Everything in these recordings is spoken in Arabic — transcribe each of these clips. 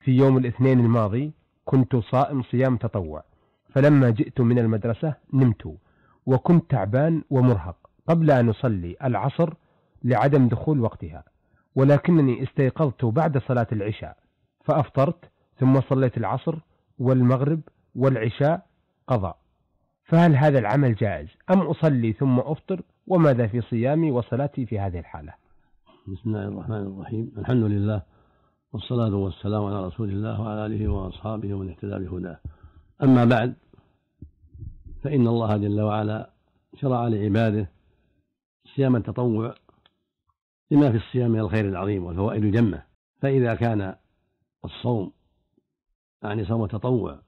في يوم الاثنين الماضي كنت صائم صيام تطوع، فلما جئت من المدرسة نمت، وكنت تعبان ومرهق قبل أن أصلي العصر لعدم دخول وقتها، ولكنني استيقظت بعد صلاة العشاء فأفطرت، ثم صليت العصر والمغرب والعشاء قضاء، فهل هذا العمل جائز أم أصلي ثم أفطر؟ وماذا في صيامي وصلاتي في هذه الحالة؟ بسم الله الرحمن الرحيم. الحمد لله والصلاة والسلام على رسول الله وعلى آله وأصحابه ومن اهتدى بهداه. أما بعد، فإن الله جل وعلا شرع لعباده صيام التطوع لما في الصيام من الخير العظيم والفوائد الجمة. فإذا كان الصوم يعني صوم التطوع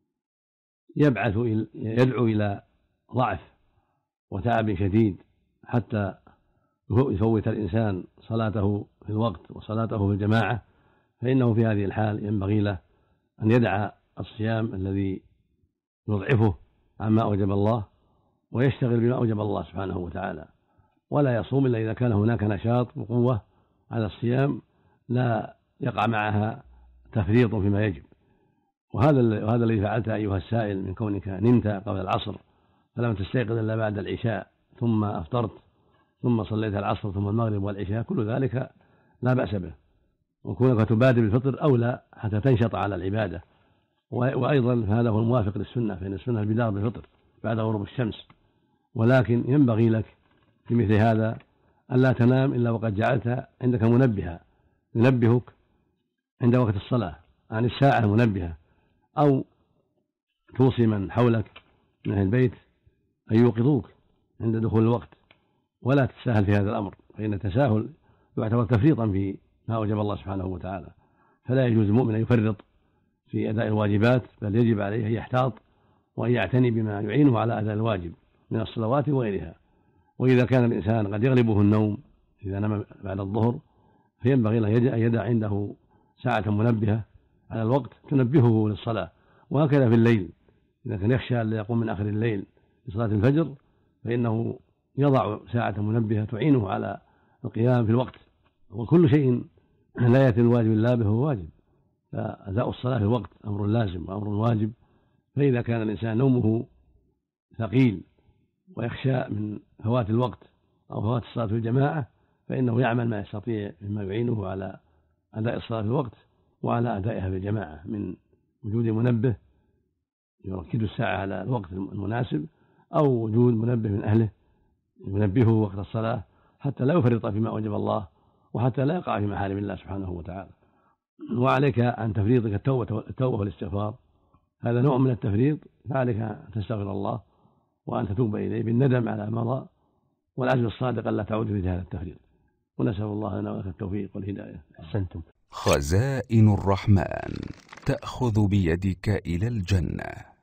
يدعو إلى ضعف وتعب شديد حتى يفوت الإنسان صلاته في الوقت وصلاته في الجماعة، فإنه في هذه الحال ينبغي له أن يدع الصيام الذي يضعفه عما أوجب الله ويشتغل بما أوجب الله سبحانه وتعالى، ولا يصوم إلا إذا كان هناك نشاط وقوة على الصيام لا يقع معها تفريط فيما يجب. وهذا الذي فعلته أيها السائل من كونك نمت قبل العصر فلم تستيقظ إلا بعد العشاء ثم أفطرت ثم صليت العصر ثم المغرب والعشاء، كل ذلك لا بأس به، وكونك تبادر بالفطر أولى حتى تنشط على العبادة. وأيضا فهذا هو الموافق للسنة، فإن السنة البدار بالفطر بعد غروب الشمس، ولكن ينبغي لك في مثل هذا ألا تنام إلا وقد جعلت عندك منبها ينبهك عند وقت الصلاة عن الساعة المنبهة، أو توصي من حولك من أهل البيت أن يوقظوك عند دخول الوقت، ولا تتساهل في هذا الأمر، فإن التساهل يعتبر تفريطا في ما أوجب الله سبحانه وتعالى. فلا يجوز المؤمن أن يفرط في أداء الواجبات، بل يجب عليه أن يحتاط وأن يعتني بما يعينه على أداء الواجب من الصلوات وغيرها. وإذا كان الإنسان قد يغلبه النوم إذا نام بعد الظهر فينبغي له أن يدع عنده ساعة منبهة على الوقت تنبهه للصلاة. وهكذا في الليل إذا كان يخشى أن يقوم من آخر الليل لصلاة الفجر فإنه يضع ساعة منبهة تعينه على القيام في الوقت. وكل شيء لا يأتي الواجب إلا به هو واجب، فأداء الصلاة في الوقت أمر لازم وأمر واجب. فإذا كان الإنسان نومه ثقيل ويخشى من فوات الوقت أو فوات الصلاة في الجماعة فإنه يعمل ما يستطيع مما يعينه على أداء الصلاة في الوقت وعلى أدائها في الجماعة، من وجود منبه يركز الساعة على الوقت المناسب، أو وجود منبه من أهله ينبهه وقت الصلاة حتى لا يفرط فيما أوجب الله وحتى لا يقع في محارم الله سبحانه وتعالى. وعليك عن تفريطك التوبة والاستغفار، هذا نوع من التفريط، فعليك أن تستغفر الله وأن تتوب إليه بالندم على ما مضى والعزم الصادق ألا تعود في هذا التفريط. ونسأل الله لنا ولك التوفيق والهداية. أحسنتم. خزائن الرحمن تأخذ بيدك إلى الجنة.